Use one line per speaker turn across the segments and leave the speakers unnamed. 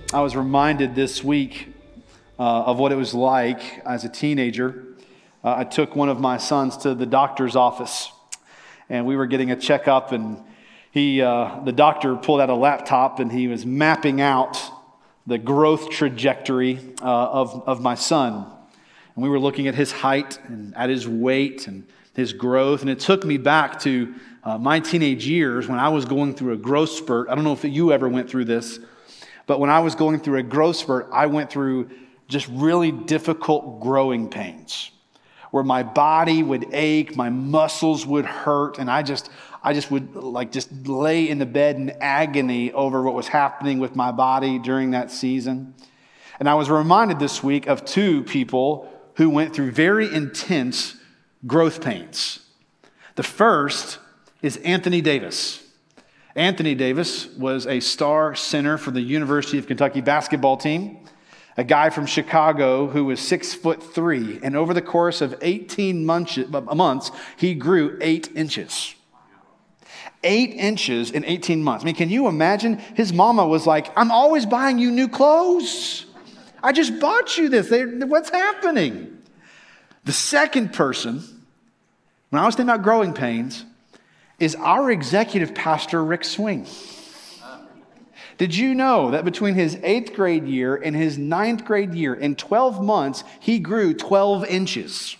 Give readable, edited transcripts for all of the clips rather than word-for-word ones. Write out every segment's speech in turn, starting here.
I was reminded this week of what it was like as a teenager. I took one of my sons to the doctor's office, and we were getting a checkup, and the doctor pulled out a laptop, and he was mapping out the growth trajectory of my son. And we were looking at his height and at his weight and his growth, and it took me back to my teenage years when I was going through a growth spurt. I don't know if you ever went through this, but when I was going through a growth spurt, I went through just really difficult growing pains where my body would ache, my muscles would hurt, and I just would just lay in the bed in agony over what was happening with my body during that season. And I was reminded this week of two people who went through very intense growth pains. The first is Anthony Davis. Anthony Davis was a star center for the University of Kentucky basketball team, a guy from Chicago who was 6'3", and over the course of 18 months, he grew 8 inches. 8 inches in 18 months. I mean, can you imagine? His mama was like, "I'm always buying you new clothes. I just bought you this. What's happening?" The second person, when I was thinking about growing pains, is our executive pastor, Rick Swing. Did you know that between his 8th grade year and his 9th grade year, in 12 months, he grew 12 inches?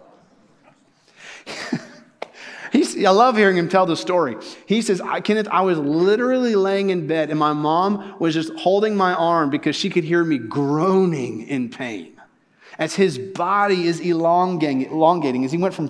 I love hearing him tell the story. He says, Kenneth, I was literally laying in bed and my mom was just holding my arm because she could hear me groaning in pain as his body is elongating, as he went from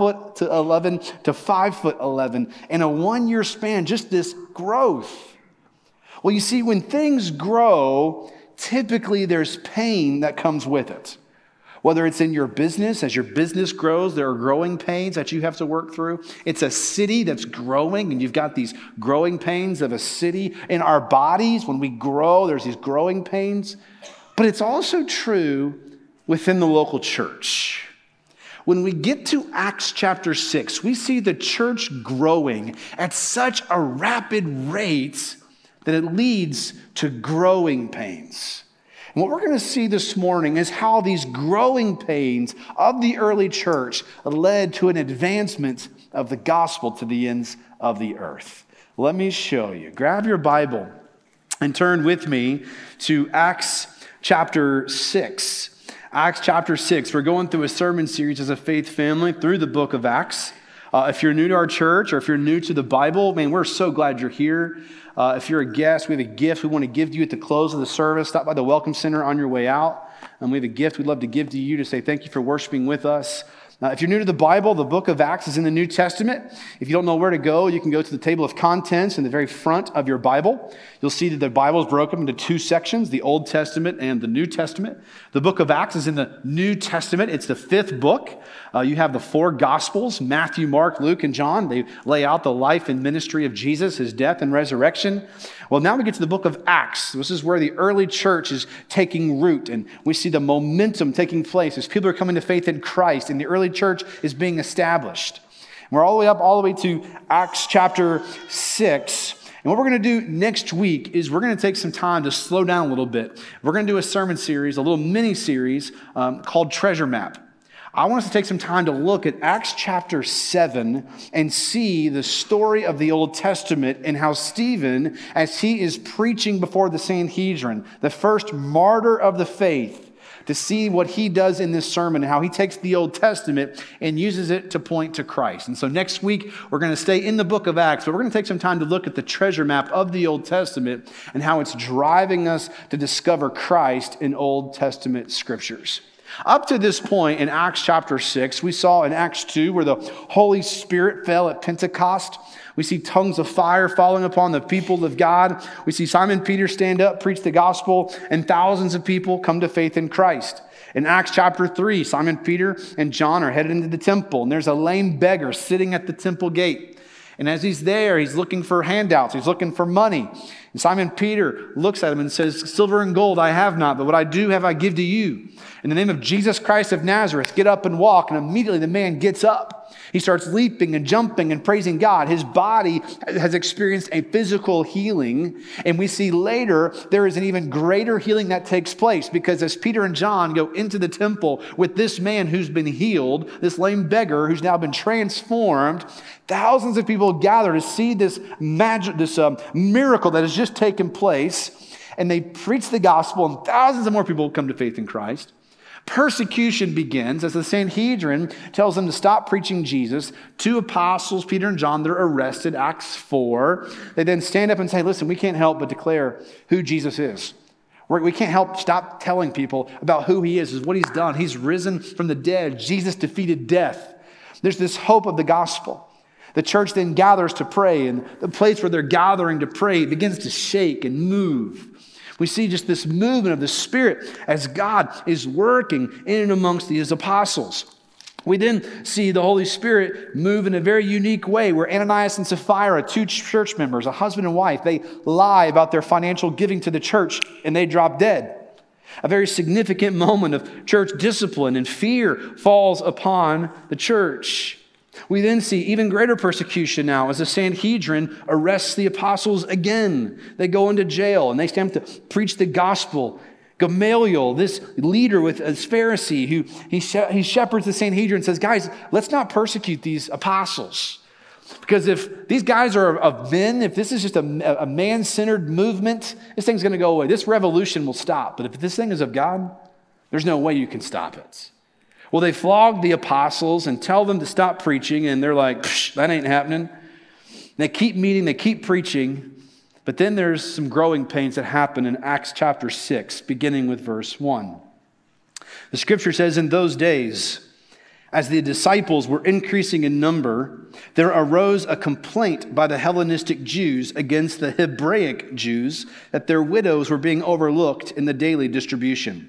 4'11" to 5'11" in a 1-year span, just this growth. Well, you see, when things grow, typically there's pain that comes with it. Whether it's in your business, as your business grows, there are growing pains that you have to work through. It's a city that's growing, and you've got these growing pains of a city. In our bodies, when we grow, there's these growing pains. But it's also true within the local church. When we get to Acts chapter 6, we see the church growing at such a rapid rate that it leads to growing pains. And what we're going to see this morning is how these growing pains of the early church led to an advancement of the gospel to the ends of the earth. Let me show you. Grab your Bible and turn with me to Acts chapter 6. Acts chapter 6. We're going through a sermon series as a faith family through the book of Acts. If you're new to our church or if you're new to the Bible, man, we're so glad you're here. If you're a guest, we have a gift we want to give to you at the close of the service. Stop by the Welcome Center on your way out. And we have a gift we'd love to give to you to say thank you for worshiping with us. If you're new to the Bible, the book of Acts is in the New Testament. If you don't know where to go, you can go to the table of contents in the very front of your Bible. You'll see that the Bible is broken into 2 sections, the Old Testament and the New Testament. The book of Acts is in the New Testament. It's the 5th book. You have the 4 Gospels, Matthew, Mark, Luke, and John. They lay out the life and ministry of Jesus, his death and resurrection. Well, now we get to the book of Acts. This is where the early church is taking root, and we see the momentum taking place as people are coming to faith in Christ, and the early church is being established. And we're all the way to Acts chapter 6. And what we're going to do next week is we're going to take some time to slow down a little bit. We're going to do a sermon series, a little mini series called Treasure Map. I want us to take some time to look at Acts chapter 7 and see the story of the Old Testament and how Stephen, as he is preaching before the Sanhedrin, the first martyr of the faith, to see what he does in this sermon and how he takes the Old Testament and uses it to point to Christ. And so next week, we're going to stay in the book of Acts, but we're going to take some time to look at the treasure map of the Old Testament and how it's driving us to discover Christ in Old Testament scriptures. Up to this point in Acts chapter 6, we saw in Acts 2 where the Holy Spirit fell at Pentecost. We see tongues of fire falling upon the people of God. We see Simon Peter stand up, preach the gospel, and thousands of people come to faith in Christ. In Acts chapter 3, Simon Peter and John are headed into the temple, and there's a lame beggar sitting at the temple gate. And as he's there, he's looking for handouts. He's looking for money. And Simon Peter looks at him and says, silver and gold I have not, but what I do have I give to you. In the name of Jesus Christ of Nazareth, get up and walk. And immediately the man gets up. He starts leaping and jumping and praising God. His body has experienced a physical healing. And we see later there is an even greater healing that takes place, because as Peter and John go into the temple with this man who's been healed, this lame beggar who's now been transformed, thousands of people gather to see this miracle that has just taken place. And they preach the gospel, and thousands of more people come to faith in Christ. Persecution begins as the Sanhedrin tells them to stop preaching Jesus. 2 apostles, Peter and John, they're arrested, Acts 4. They then stand up and say, listen, we can't help but declare who Jesus is. We can't help stop telling people about who he is what he's done. He's risen from the dead. Jesus defeated death. There's this hope of the gospel. The church then gathers to pray, and the place where they're gathering to pray begins to shake and move. We see just this movement of the Spirit as God is working in and amongst these apostles. We then see the Holy Spirit move in a very unique way where Ananias and Sapphira, 2 church members, a husband and wife, they lie about their financial giving to the church and they drop dead. A very significant moment of church discipline, and fear falls upon the church. We then see even greater persecution now as the Sanhedrin arrests the apostles again. They go into jail and they stand to preach the gospel. Gamaliel, this leader with a Pharisee, who he shepherds the Sanhedrin and says, guys, let's not persecute these apostles. Because if these guys are of men, if this is just a man-centered movement, this thing's going to go away. This revolution will stop. But if this thing is of God, there's no way you can stop it. Well, they flog the apostles and tell them to stop preaching, and they're like, that ain't happening. They keep meeting, they keep preaching, but then there's some growing pains that happen in Acts chapter 6, beginning with verse 1. The scripture says, in those days, as the disciples were increasing in number, there arose a complaint by the Hellenistic Jews against the Hebraic Jews that their widows were being overlooked in the daily distribution.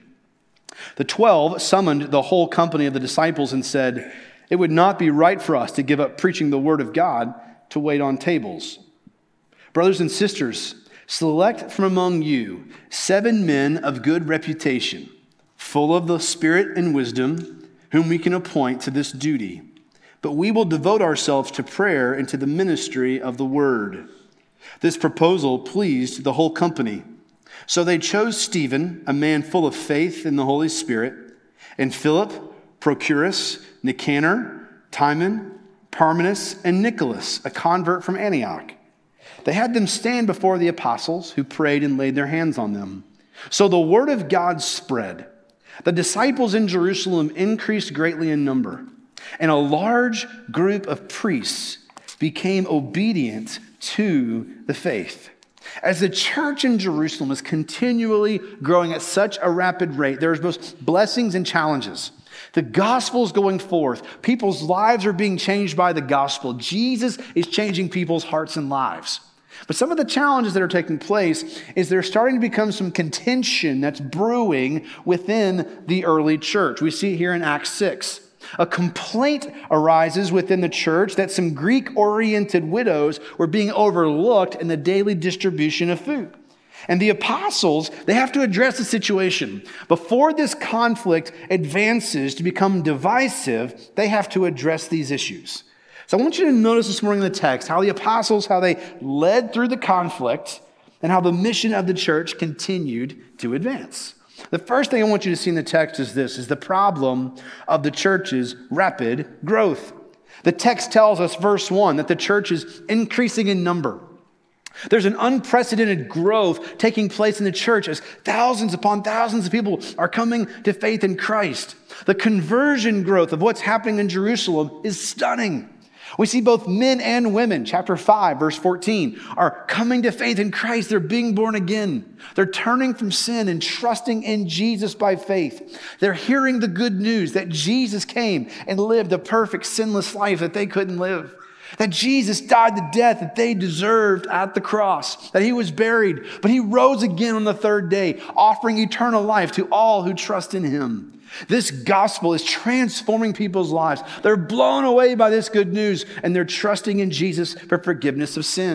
The 12 summoned the whole company of the disciples and said, it would not be right for us to give up preaching the word of God to wait on tables. Brothers and sisters, select from among you 7 men of good reputation, full of the Spirit and wisdom, whom we can appoint to this duty. But we will devote ourselves to prayer and to the ministry of the word. This proposal pleased the whole company. So they chose Stephen, a man full of faith in the Holy Spirit, and Philip, Prochorus, Nicanor, Timon, Parmenas, and Nicholas, a convert from Antioch. They had them stand before the apostles, who prayed and laid their hands on them. So the word of God spread. The disciples in Jerusalem increased greatly in number, and a large group of priests became obedient to the faith. As the church in Jerusalem is continually growing at such a rapid rate, there's both blessings and challenges. The gospel is going forth. People's lives are being changed by the gospel. Jesus is changing people's hearts and lives. But some of the challenges that are taking place is there's starting to become some contention that's brewing within the early church. We see it here in Acts 6. A complaint arises within the church that some Greek-oriented widows were being overlooked in the daily distribution of food. And the apostles, they have to address the situation. Before this conflict advances to become divisive, they have to address these issues. So I want you to notice this morning in the text how the apostles, how they led through the conflict and how the mission of the church continued to advance. The first thing I want you to see in the text is this, is the problem of the church's rapid growth. The text tells us, verse 1, that the church is increasing in number. There's an unprecedented growth taking place in the church as thousands upon thousands of people are coming to faith in Christ. The conversion growth of what's happening in Jerusalem is stunning. We see both men and women, chapter 5, verse 14, are coming to faith in Christ. They're being born again. They're turning from sin and trusting in Jesus by faith. They're hearing the good news that Jesus came and lived a perfect, sinless life that they couldn't live. That Jesus died the death that they deserved at the cross. That he was buried, but he rose again on the third day, offering eternal life to all who trust in him. This gospel is transforming people's lives. They're blown away by this good news, and they're trusting in Jesus for forgiveness of sins.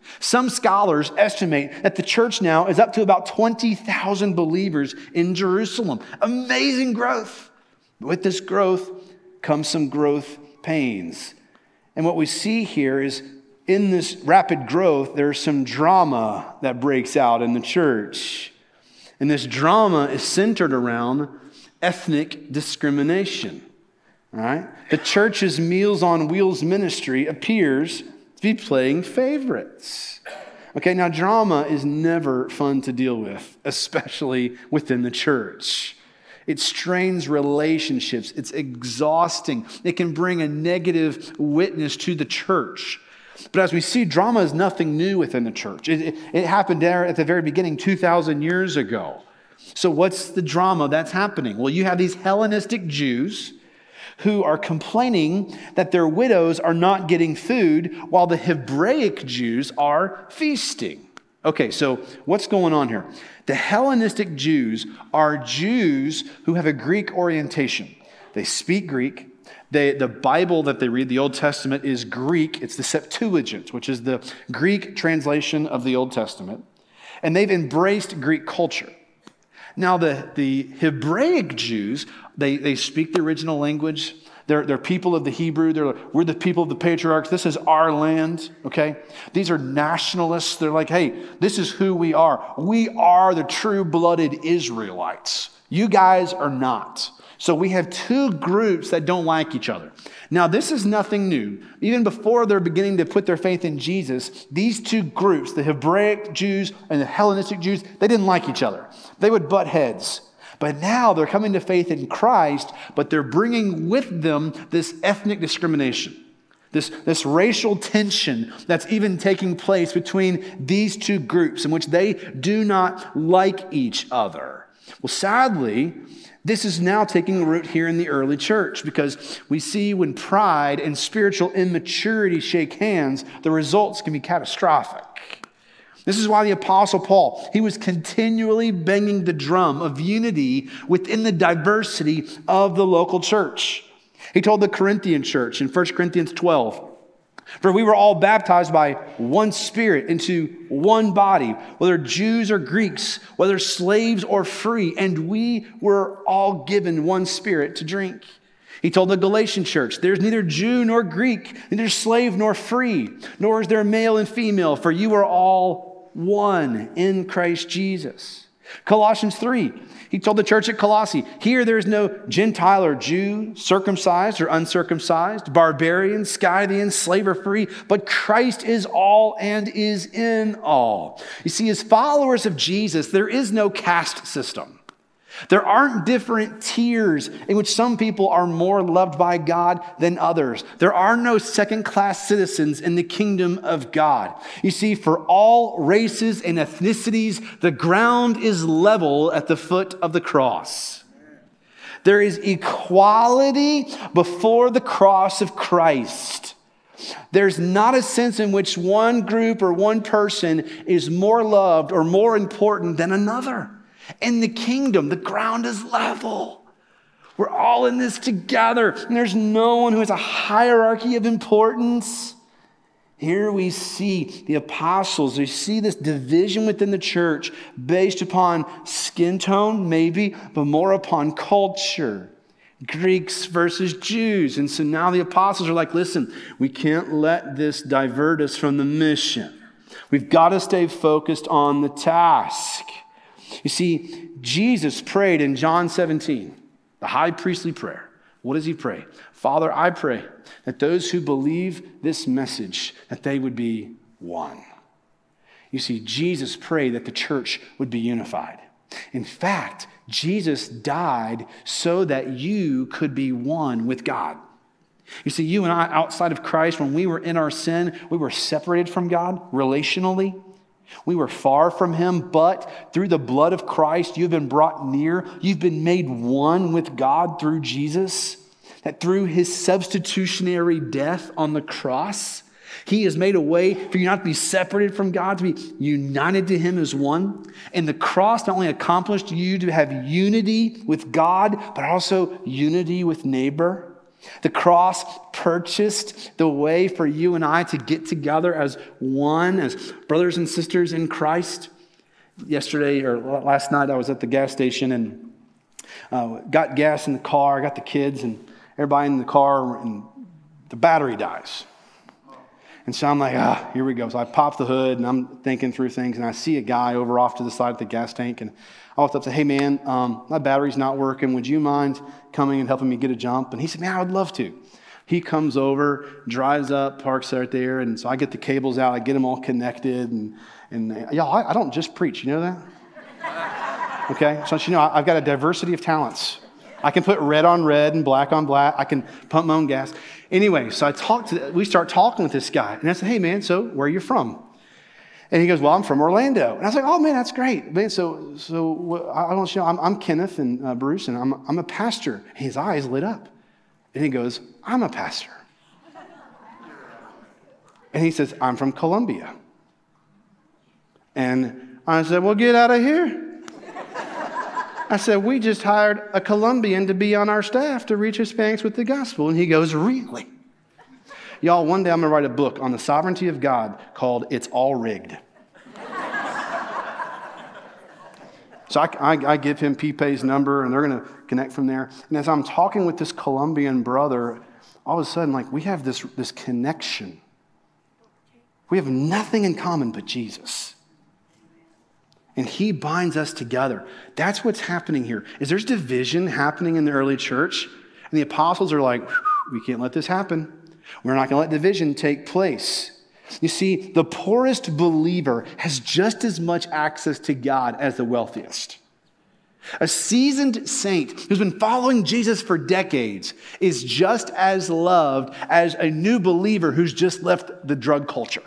Some scholars estimate that the church now is up to about 20,000 believers in Jerusalem. Amazing growth. With this growth comes some growth pains. And what we see here is in this rapid growth, there's some drama that breaks out in the church. And this drama is centered around ethnic discrimination. All right? The church's Meals on Wheels ministry appears to be playing favorites. Okay, now drama is never fun to deal with, especially within the church. It strains relationships. It's exhausting. It can bring a negative witness to the church. But as we see, drama is nothing new within the church. It happened there at the very beginning 2,000 years ago. So what's the drama that's happening? Well, you have these Hellenistic Jews who are complaining that their widows are not getting food while the Hebraic Jews are feasting. Okay, so what's going on here? The Hellenistic Jews are Jews who have a Greek orientation. They speak Greek. The Bible that they read, the Old Testament, is Greek. It's the Septuagint, which is the Greek translation of the Old Testament. And they've embraced Greek culture. Now, the Hebraic Jews, they speak the original language. They're people of the Hebrew. We're the people of the patriarchs. This is our land, okay? These are nationalists. They're like, hey, this is who we are. We are the true-blooded Israelites. You guys are not. So we have two groups that don't like each other. Now, this is nothing new. Even before they're beginning to put their faith in Jesus, these two groups, the Hebraic Jews and the Hellenistic Jews, they didn't like each other. They would butt heads. But now they're coming to faith in Christ, but they're bringing with them this ethnic discrimination, this racial tension that's even taking place between these two groups in which they do not like each other. Well, sadly, this is now taking root here in the early church because we see when pride and spiritual immaturity shake hands, the results can be catastrophic. This is why the Apostle Paul, he was continually banging the drum of unity within the diversity of the local church. He told the Corinthian church in 1 Corinthians 12, "For we were all baptized by one Spirit into one body, whether Jews or Greeks, whether slaves or free, and we were all given one Spirit to drink." He told the Galatian church, "There's neither Jew nor Greek, neither slave nor free, nor is there male and female, for you are all one in Christ Jesus." Colossians 3, he told the church at Colossae, "Here there is no Gentile or Jew, circumcised or uncircumcised, barbarian, Scythian, slave or free, but Christ is all and is in all." You see, as followers of Jesus, there is no caste system. There aren't different tiers in which some people are more loved by God than others. There are no second-class citizens in the kingdom of God. You see, for all races and ethnicities, the ground is level at the foot of the cross. There is equality before the cross of Christ. There's not a sense in which one group or one person is more loved or more important than another. In the kingdom, the ground is level. We're all in this together, and there's no one who has a hierarchy of importance. Here we see the apostles. We see this division within the church based upon skin tone, maybe, but more upon culture. Greeks versus Jews. And so now the apostles are like, listen, we can't let this divert us from the mission. We've got to stay focused on the task. You see, Jesus prayed in John 17, the high priestly prayer. What does he pray? "Father, I pray that those who believe this message, that they would be one." You see, Jesus prayed that the church would be unified. In fact, Jesus died so that you could be one with God. You see, you and I, outside of Christ, when we were in our sin, we were separated from God relationally. We were far from him, but through the blood of Christ, you've been brought near. You've been made one with God through Jesus. That through his substitutionary death on the cross, he has made a way for you not to be separated from God, to be united to him as one. And the cross not only accomplished you to have unity with God, but also unity with neighbor. The cross purchased the way for you and I to get together as one, as brothers and sisters in Christ. Yesterday or last night, I was at the gas station and got gas in the car. I got the kids and everybody in the car, and the battery dies. And so I'm like, here we go. So I pop the hood, and I'm thinking through things, and I see a guy over off to the side of the gas tank, and I walked up and said, hey, man, my battery's not working. Would you mind coming and helping me get a jump? And he said, man, I would love to. He comes over, drives up, parks right there, and so I get the cables out. I get them all connected, and y'all, I don't just preach. You know that? Okay? So you know, I've got a diversity of talents. I can put red on red and black on black. I can pump my own gas. Anyway, so we start talking with this guy. And I said, hey, man, so where are you from? And he goes, well, I'm from Orlando. And I was like, oh, man, that's great. Man, so I don't know, I'm Kenneth and Bruce, and I'm a pastor. His eyes lit up. And he goes, I'm a pastor. And he says, I'm from Columbia. And I said, well, get out of here. I said, we just hired a Colombian to be on our staff to reach Hispanics with the gospel. And he goes, really? Y'all, one day I'm going to write a book on the sovereignty of God called It's All Rigged. So I give him Pipe's number, and they're going to connect from there. And as I'm talking with this Colombian brother, all of a sudden, like, we have this connection. We have nothing in common but Jesus. And he binds us together. That's what's happening here. Is there's division happening in the early church? And the apostles are like, we can't let this happen. We're not going to let division take place. You see, the poorest believer has just as much access to God as the wealthiest. A seasoned saint who's been following Jesus for decades is just as loved as a new believer who's just left the drug culture.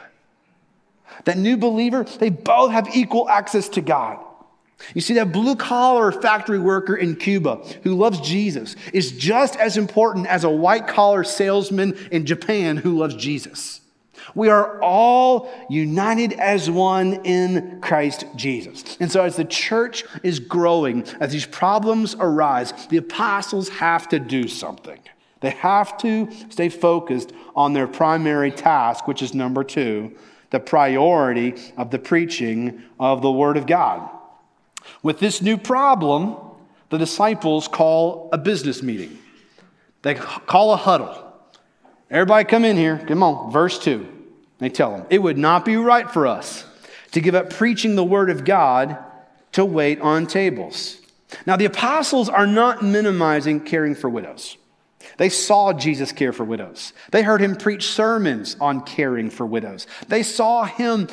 That new believer, they both have equal access to God. You see, that blue-collar factory worker in Cuba who loves Jesus is just as important as a white-collar salesman in Japan who loves Jesus. We are all united as one in Christ Jesus. And so as the church is growing, as these problems arise, the apostles have to do something. They have to stay focused on their primary task, which is number 2, the priority of the preaching of the Word of God. With this new problem, the disciples call a business meeting. They call a huddle. Everybody come in here. Come on, verse 2. They tell them, it would not be right for us to give up preaching the Word of God to wait on tables. Now, the apostles are not minimizing caring for widows. They saw Jesus care for widows. They heard him preach sermons on caring for widows. They saw him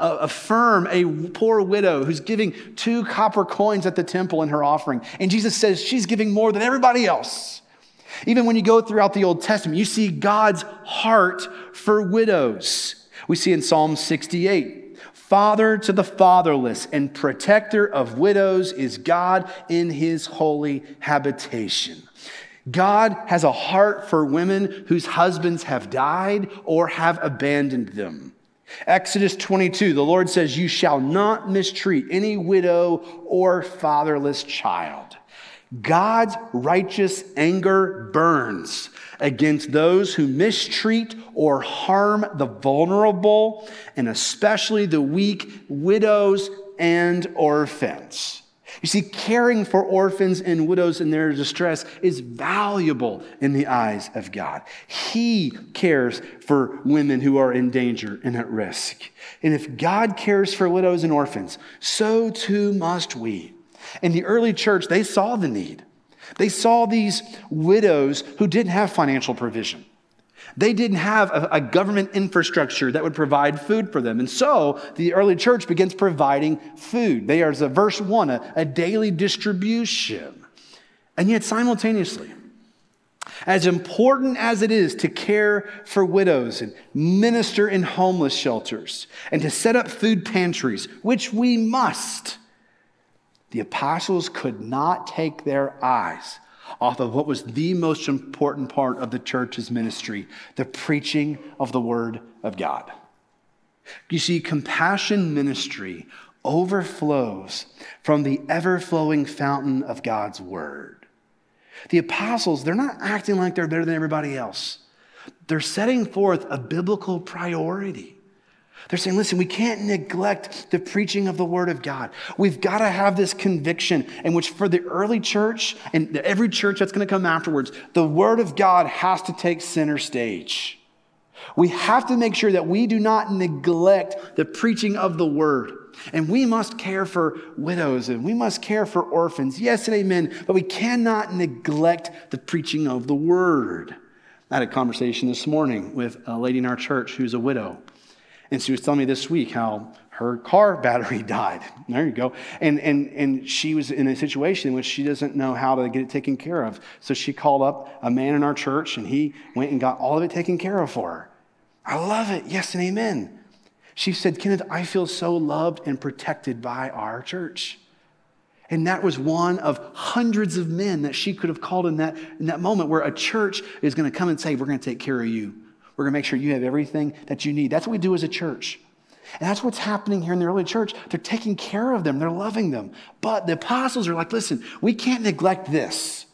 affirm a poor widow who's giving 2 copper coins at the temple in her offering. And Jesus says she's giving more than everybody else. Even when you go throughout the Old Testament, you see God's heart for widows. We see in Psalm 68, Father to the fatherless and protector of widows is God in his holy habitation. God has a heart for women whose husbands have died or have abandoned them. Exodus 22, the Lord says, you shall not mistreat any widow or fatherless child. God's righteous anger burns against those who mistreat or harm the vulnerable, and especially the weak, widows and orphans. You see, caring for orphans and widows in their distress is valuable in the eyes of God. He cares for women who are in danger and at risk. And if God cares for widows and orphans, so too must we. In the early church, they saw the need. They saw these widows who didn't have financial provision. They didn't have a government infrastructure that would provide food for them. And so the early church begins providing food. They are, as verse 1, a daily distribution. And yet simultaneously, as important as it is to care for widows and minister in homeless shelters and to set up food pantries, which we must, the apostles could not take their eyes off of what was the most important part of the church's ministry, the preaching of the Word of God. You see, compassion ministry overflows from the ever-flowing fountain of God's Word. The apostles, they're not acting like they're better than everybody else. They're setting forth a biblical priority. They're saying, listen, we can't neglect the preaching of the Word of God. We've got to have this conviction in which for the early church and every church that's going to come afterwards, the Word of God has to take center stage. We have to make sure that we do not neglect the preaching of the Word. And we must care for widows and we must care for orphans. Yes and amen. But we cannot neglect the preaching of the Word. I had a conversation this morning with a lady in our church who's a widow. And she was telling me this week how her car battery died. There you go. And she was in a situation in which she doesn't know how to get it taken care of. So she called up a man in our church and he went and got all of it taken care of for her. I love it. Yes and amen. She said, Kenneth, I feel so loved and protected by our church. And that was one of hundreds of men that she could have called in that moment where a church is going to come and say, we're going to take care of you. We're going to make sure you have everything that you need. That's what we do as a church. And that's what's happening here in the early church. They're taking care of them. They're loving them. But the apostles are like, listen, we can't neglect this.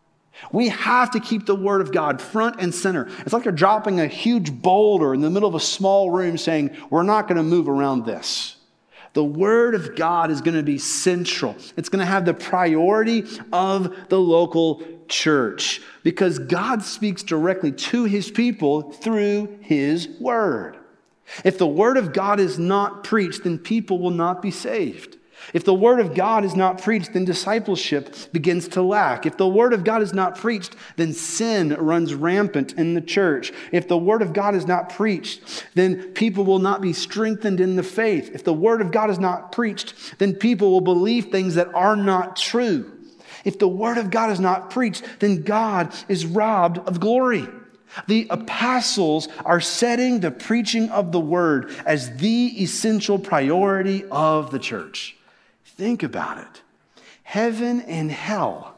We have to keep the Word of God front and center. It's like they're dropping a huge boulder in the middle of a small room saying, we're not going to move around this. The Word of God is going to be central. It's going to have the priority of the local church because God speaks directly to His people through His Word. If the Word of God is not preached, then people will not be saved. If the Word of God is not preached, then discipleship begins to lack. If the Word of God is not preached, then sin runs rampant in the church. If the Word of God is not preached, then people will not be strengthened in the faith. If the Word of God is not preached, then people will believe things that are not true. If the Word of God is not preached, then God is robbed of glory. The apostles are setting the preaching of the Word as the essential priority of the church. Think about it. Heaven and hell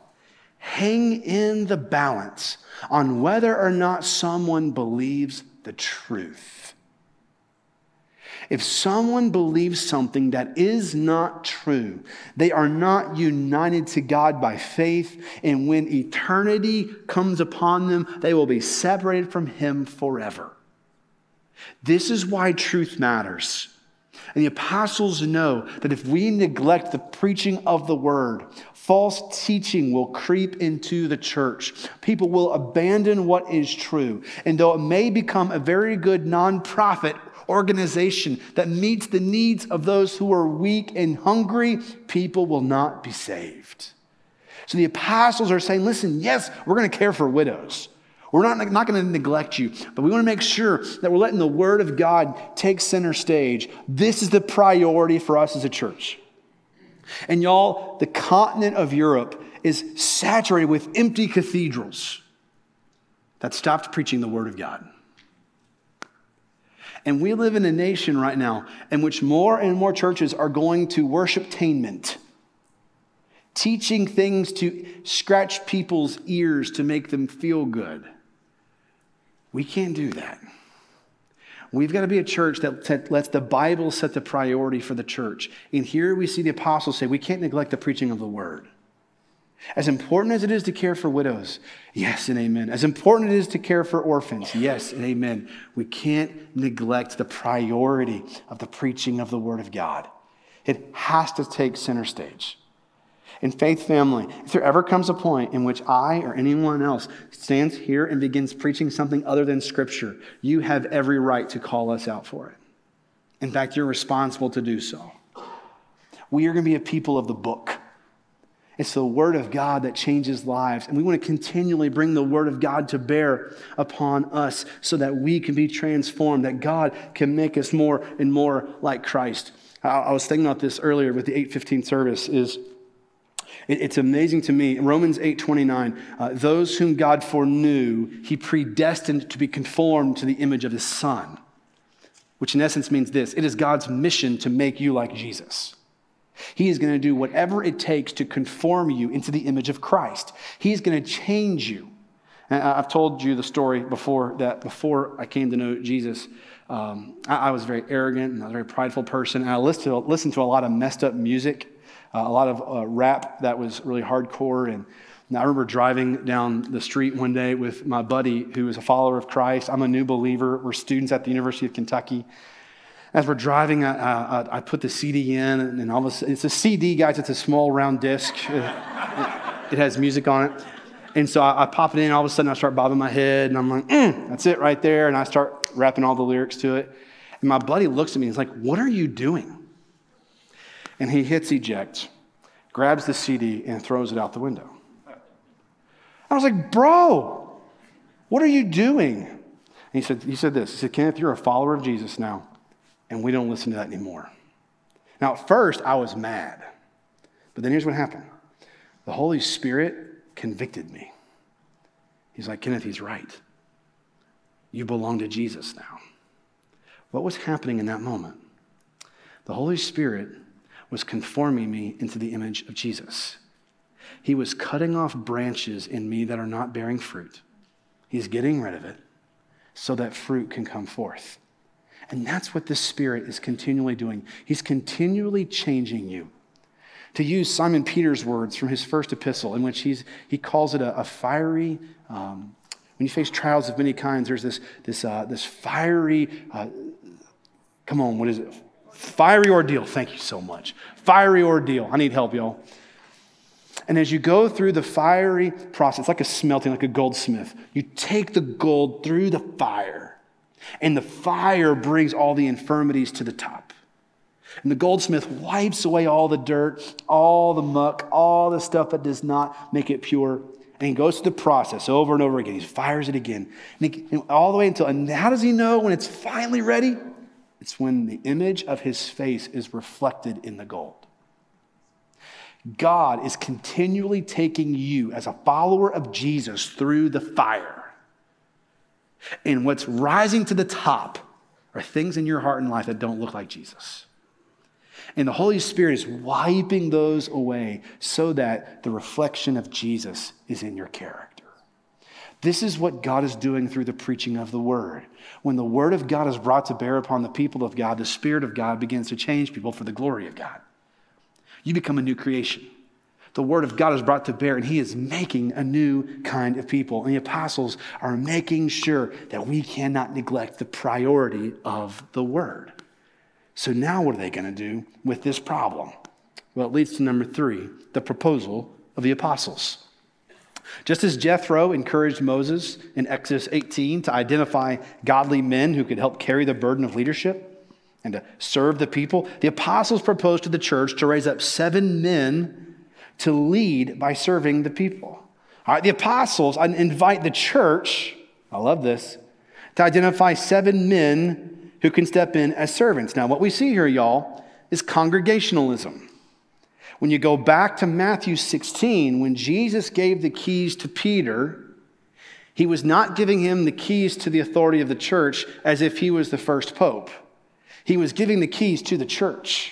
hang in the balance on whether or not someone believes the truth. If someone believes something that is not true, they are not united to God by faith, and when eternity comes upon them, they will be separated from Him forever. This is why truth matters. And the apostles know that if we neglect the preaching of the Word, false teaching will creep into the church. People will abandon what is true. And though it may become a very good nonprofit organization that meets the needs of those who are weak and hungry, people will not be saved. So the apostles are saying, listen, yes, we're going to care for widows. We're not going to neglect you, but we want to make sure that we're letting the Word of God take center stage. This is the priority for us as a church. And y'all, the continent of Europe is saturated with empty cathedrals that stopped preaching the Word of God. And we live in a nation right now in which more and more churches are going to worshiptainment, teaching things to scratch people's ears to make them feel good. We can't do that. We've got to be a church that lets the Bible set the priority for the church. And here we see the apostles say we can't neglect the preaching of the Word. As important as it is to care for widows, yes and amen. As important as it is to care for orphans, yes and amen. We can't neglect the priority of the preaching of the Word of God. It has to take center stage. In Faith Family, if there ever comes a point in which I or anyone else stands here and begins preaching something other than Scripture, you have every right to call us out for it. In fact, you're responsible to do so. We are going to be a people of the book. It's the Word of God that changes lives. And we want to continually bring the Word of God to bear upon us so that we can be transformed, that God can make us more and more like Christ. I was thinking about this earlier with the 8:15 service. It's amazing to me. In Romans 8:29, those whom God foreknew, He predestined to be conformed to the image of His Son, which in essence means this: it is God's mission to make you like Jesus. He is going to do whatever it takes to conform you into the image of Christ. He's going to change you. And I've told you the story before that before I came to know Jesus, I was very arrogant and I was a very prideful person. And I listened to a lot of messed up music. A lot of rap that was really hardcore, and Now, I remember driving down the street one day with my buddy who is a follower of Christ. I'm a new believer. We're students at the University of Kentucky. As we're driving, I put the CD in, and all of a sudden, it's a CD, guys. It's a small round disc. It has music on it. And so I pop it in, and all of a sudden I start bobbing my head, and I'm like, that's it right there. And I start rapping all the lyrics to it. And my buddy looks at me and he's like, what are you doing? And he hits eject, grabs the CD, and throws it out the window. I was like, bro, what are you doing? And he said this. He said, Kenneth, you're a follower of Jesus now, and we don't listen to that anymore. Now, at first, I was mad. But then here's what happened. The Holy Spirit convicted me. He's like, Kenneth, he's right. You belong to Jesus now. What was happening in that moment? The Holy Spirit was conforming me into the image of Jesus. He was cutting off branches in me that are not bearing fruit. He's getting rid of it so that fruit can come forth. And that's what the Spirit is continually doing. He's continually changing you. To use Simon Peter's words from his first epistle, in which he calls it a fiery, when you face trials of many kinds, there's this fiery, come on, what is it? Fiery ordeal. Thank you so much. Fiery ordeal. I need help, y'all. And as you go through the fiery process, like a smelting, like a goldsmith, you take the gold through the fire, and the fire brings all the infirmities to the top. And the goldsmith wipes away all the dirt, all the muck, all the stuff that does not make it pure. And he goes through the process over and over again. He fires it again. And all the way until, and how does he know when it's finally ready? It's when the image of his face is reflected in the gold. God is continually taking you as a follower of Jesus through the fire. And what's rising to the top are things in your heart and life that don't look like Jesus. And the Holy Spirit is wiping those away so that the reflection of Jesus is in your character. This is what God is doing through the preaching of the Word. When the Word of God is brought to bear upon the people of God, the Spirit of God begins to change people for the glory of God. You become a new creation. The Word of God is brought to bear, and He is making a new kind of people. And the apostles are making sure that we cannot neglect the priority of the Word. So now what are they going to do with this problem? Well, it leads to number 3, the proposal of the apostles. Just as Jethro encouraged Moses in Exodus 18 to identify godly men who could help carry the burden of leadership and to serve the people, the apostles proposed to the church to raise up 7 men to lead by serving the people. All right, the apostles invite the church, I love this, to identify 7 men who can step in as servants. Now, what we see here, y'all, is congregationalism. When you go back to Matthew 16, when Jesus gave the keys to Peter, he was not giving him the keys to the authority of the church as if he was the first pope. He was giving the keys to the church.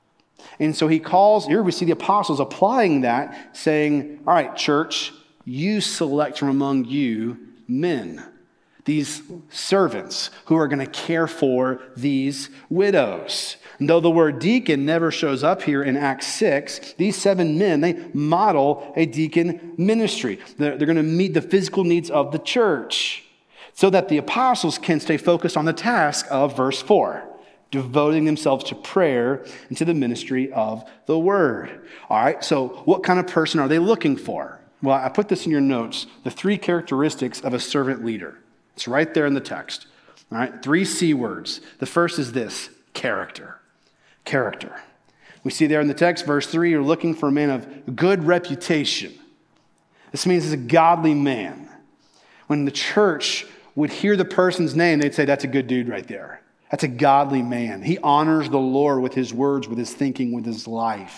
And so he calls, here we see the apostles applying that, saying, all right, church, you select from among you men, these servants who are going to care for these widows. And though the word deacon never shows up here in Acts 6, these 7 men, they model a deacon ministry. They're going to meet the physical needs of the church so that the apostles can stay focused on the task of verse 4. Devoting themselves to prayer and to the ministry of the word. All right, so what kind of person are they looking for? Well, I put this in your notes, the 3 characteristics of a servant leader. It's right there in the text. All right, 3 C words. The first is this, character. Character. We see there in the text, verse 3, you're looking for a man of good reputation. This means he's a godly man. When the church would hear the person's name, they'd say, that's a good dude right there. That's a godly man. He honors the Lord with his words, with his thinking, with his life.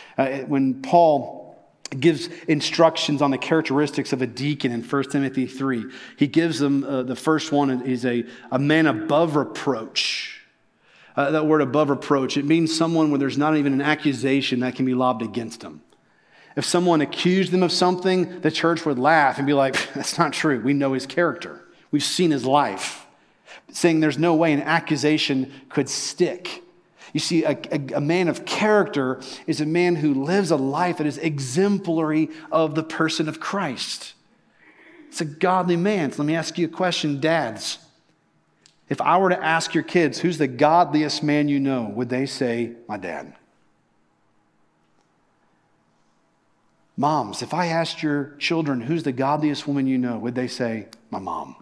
When Paul gives instructions on the characteristics of a deacon in 1 Timothy 3, he gives them, the first one is a man above reproach. That word above reproach, it means someone where there's not even an accusation that can be lobbed against them. If someone accused them of something, the church would laugh and be like, that's not true. We know his character. We've seen his life. Saying there's no way an accusation could stick. You see, a man of character is a man who lives a life that is exemplary of the person of Christ. It's a godly man. So let me ask you a question, dads. If I were to ask your kids, who's the godliest man you know, would they say, my dad? Moms, if I asked your children, who's the godliest woman you know, would they say, my mom?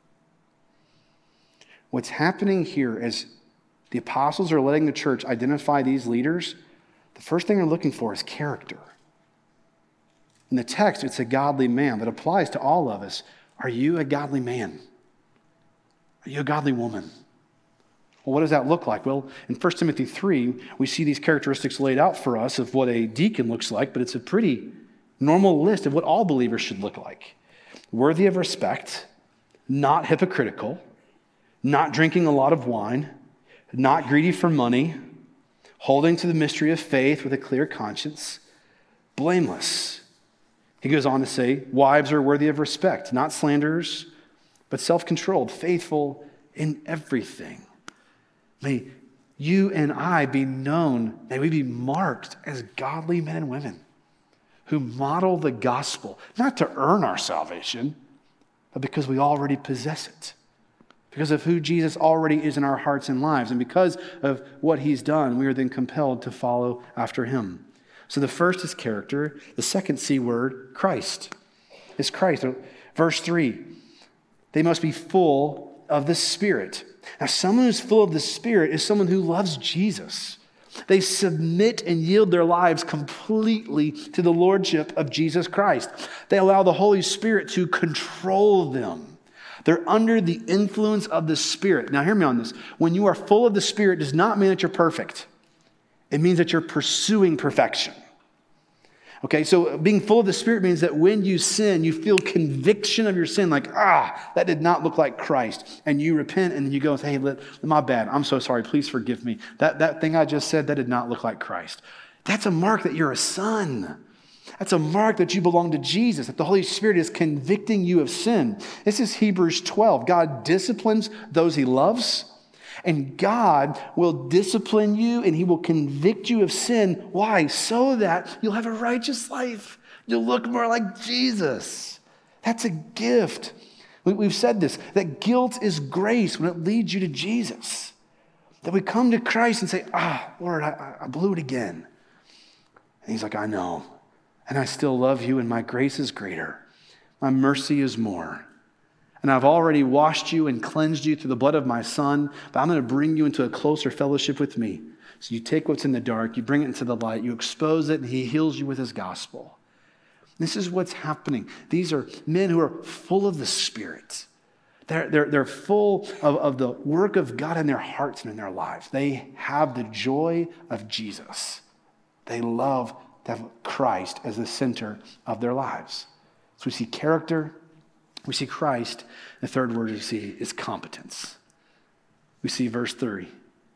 What's happening here is the apostles are letting the church identify these leaders. The first thing they're looking for is character. In the text, it's a godly man that applies to all of us. Are you a godly man? Are you a godly woman? Well, what does that look like? Well, in 1 Timothy 3, we see these characteristics laid out for us of what a deacon looks like, but it's a pretty normal list of what all believers should look like. Worthy of respect, not hypocritical, not drinking a lot of wine, not greedy for money, holding to the mystery of faith with a clear conscience, blameless. He goes on to say, wives are worthy of respect, not slanderers, but self-controlled, faithful in everything. May you and I be known, may we be marked as godly men and women who model the gospel, not to earn our salvation, but because we already possess it. Because of who Jesus already is in our hearts and lives. And because of what he's done, we are then compelled to follow after him. So the first is character. The second C word, Christ, is Christ. Verse 3, they must be full of the Spirit. Now, someone who's full of the Spirit is someone who loves Jesus. They submit and yield their lives completely to the lordship of Jesus Christ. They allow the Holy Spirit to control them. They're under the influence of the Spirit. Now, hear me on this. When you are full of the Spirit, does not mean that you're perfect. It means that you're pursuing perfection. Okay, so being full of the Spirit means that when you sin, you feel conviction of your sin, like, that did not look like Christ. And you repent and then you go, hey, my bad. I'm so sorry. Please forgive me. That thing I just said, that did not look like Christ. That's a mark that you're a son. That's a mark that you belong to Jesus, that the Holy Spirit is convicting you of sin. This is Hebrews 12. God disciplines those he loves, and God will discipline you and he will convict you of sin. Why? So that you'll have a righteous life. You'll look more like Jesus. That's a gift. We've said this, that guilt is grace when it leads you to Jesus. That we come to Christ and say, Lord, I blew it again. And he's like, I know. And I still love you, and my grace is greater. My mercy is more. And I've already washed you and cleansed you through the blood of my Son, but I'm going to bring you into a closer fellowship with me. So you take what's in the dark, you bring it into the light, you expose it, and he heals you with his gospel. This is what's happening. These are men who are full of the Spirit. They're full of the work of God in their hearts and in their lives. They have the joy of Jesus. They love to have Christ as the center of their lives. So we see character, we see Christ. The third word we see is competence. We see verse 3,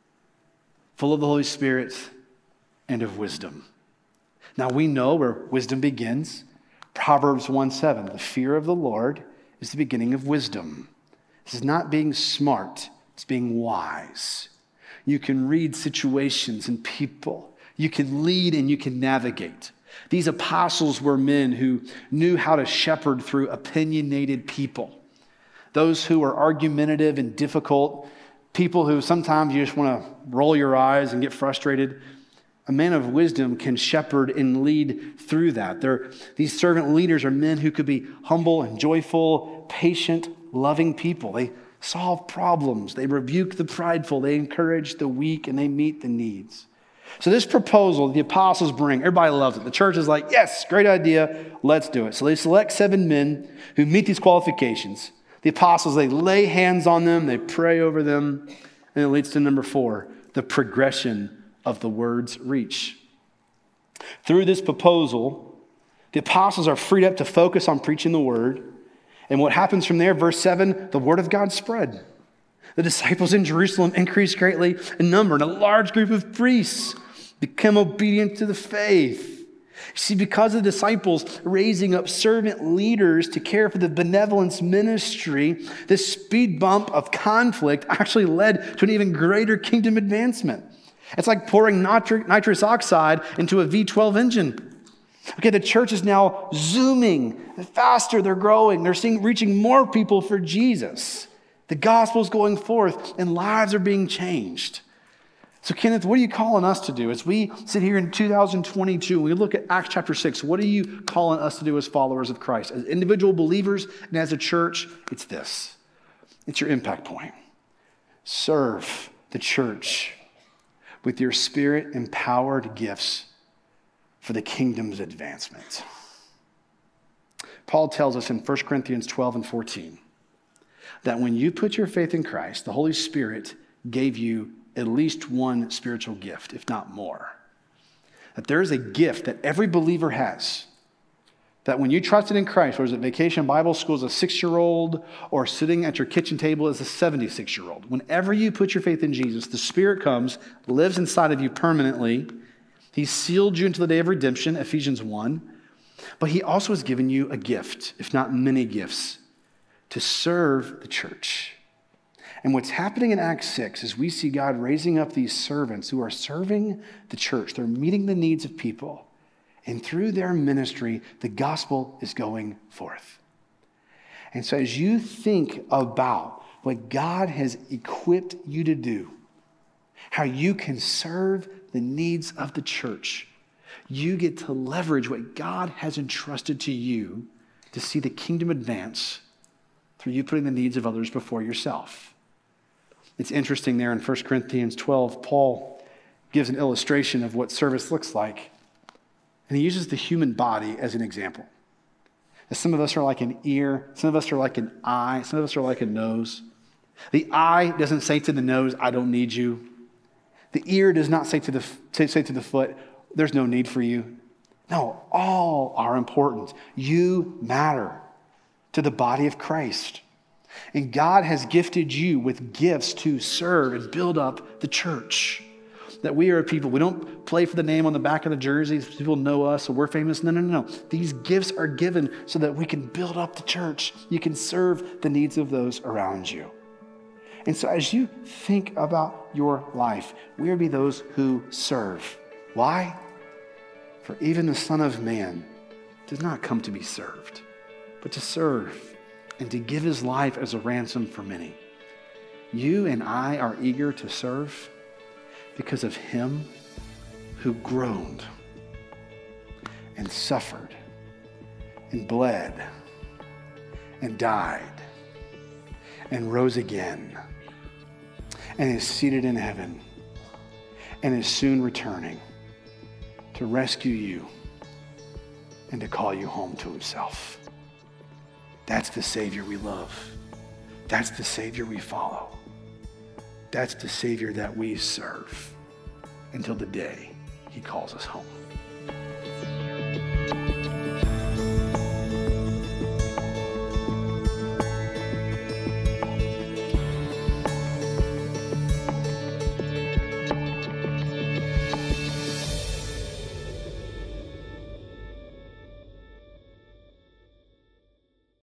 full of the Holy Spirit and of wisdom. Now we know where wisdom begins. Proverbs 1:7, the fear of the Lord is the beginning of wisdom. This is not being smart, it's being wise. You can read situations and people. You can lead and you can navigate. These apostles were men who knew how to shepherd through opinionated people. Those who are argumentative and difficult, people who sometimes you just want to roll your eyes and get frustrated. A man of wisdom can shepherd and lead through that. These servant leaders are men who could be humble and joyful, patient, loving people. They solve problems. They rebuke the prideful. They encourage the weak, and they meet the needs. So this proposal the apostles bring, everybody loves it. The church is like, yes, great idea, let's do it. So they select 7 men who meet these qualifications. The apostles, they lay hands on them, they pray over them, and it leads to number 4, the progression of the word's reach. Through this proposal, the apostles are freed up to focus on preaching the word. And what happens from there, verse 7, the word of God spread. The disciples in Jerusalem increased greatly in number, and a large group of priests became obedient to the faith. You see, because of the disciples raising up servant leaders to care for the benevolence ministry, this speed bump of conflict actually led to an even greater kingdom advancement. It's like pouring nitrous oxide into a V12 engine. Okay, the church is now zooming faster. They're growing. They're reaching more people for Jesus. The gospel is going forth and lives are being changed. So Kenneth, what are you calling us to do? As we sit here in 2022 and we look at Acts chapter 6, what are you calling us to do as followers of Christ? As individual believers and as a church, it's this. It's your impact point. Serve the church with your spirit-empowered gifts for the kingdom's advancement. Paul tells us in 1 Corinthians 12 and 14 that when you put your faith in Christ, the Holy Spirit gave you at least one spiritual gift, if not more. That there is a gift that every believer has. That when you trusted in Christ, whether it's at Vacation Bible School as a 6-year-old or sitting at your kitchen table as a 76-year-old, whenever you put your faith in Jesus, the Spirit comes, lives inside of you permanently. He sealed you into the day of redemption, Ephesians 1. But he also has given you a gift, if not many gifts, to serve the church. And what's happening in Acts 6 is we see God raising up these servants who are serving the church. They're meeting the needs of people. And through their ministry, the gospel is going forth. And so as you think about what God has equipped you to do, how you can serve the needs of the church, you get to leverage what God has entrusted to you to see the kingdom advance through you putting the needs of others before yourself. It's interesting there in 1 Corinthians 12, Paul gives an illustration of what service looks like. And he uses the human body as an example. Some of us are like an ear, some of us are like an eye, some of us are like a nose. The eye doesn't say to the nose, I don't need you. The ear does not say to the foot, there's no need for you. No, all are important. You matter to the body of Christ. And God has gifted you with gifts to serve and build up the church. That we are a people, we don't play for the name on the back of the jerseys. People know us, so we're famous. No. These gifts are given so that we can build up the church. You can serve the needs of those around you. And so as you think about your life, we are to be those who serve. Why? For even the Son of Man does not come to be served, but to serve and to give his life as a ransom for many. You and I are eager to serve because of him who groaned and suffered and bled and died and rose again and is seated in heaven and is soon returning to rescue you and to call you home to himself. That's the Savior we love. That's the Savior we follow. That's the Savior that we serve until the day he calls us home.